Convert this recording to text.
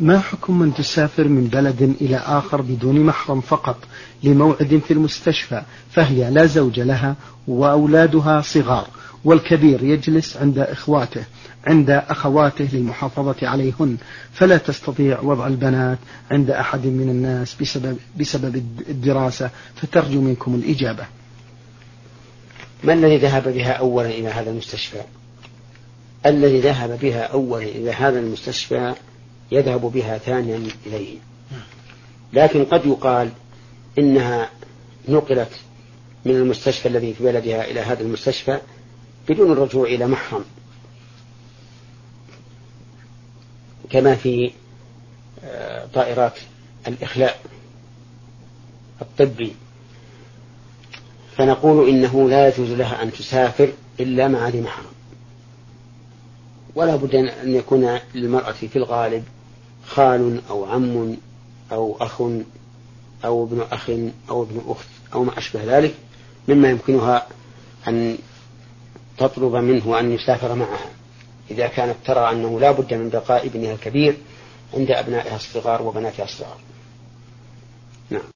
ما حكم من تسافر من بلد إلى آخر بدون محرم فقط لموعد في المستشفى، فهي لا زوج لها وأولادها صغار، والكبير يجلس عند أخواته للمحافظة عليهن، فلا تستطيع وضع البنات عند أحد من الناس بسبب الدراسة، فترجو منكم الإجابة. ما الذي ذهب بها أولا إلى هذا المستشفى؟ الذي ذهب بها أولا إلى هذا المستشفى يذهب بها ثانيا إليه، لكن قد يقال إنها نقلت من المستشفى الذي في بلدها إلى هذا المستشفى بدون الرجوع إلى محرم، كما في طائرات الإخلاء الطبي، فنقول إنه لا يجوز لها أن تسافر إلا مع ذي محرم، ولا بد أن يكون للمرأة في الغالب خال أو عم أو أخ أو ابن أخ أو ابن أخت أو ما أشبه ذلك مما يمكنها أن تطلب منه أن يسافر معها إذا كانت ترى أنه لا بد من بقاء ابنها الكبير عند أبنائها الصغار وبناتها الصغار. نعم.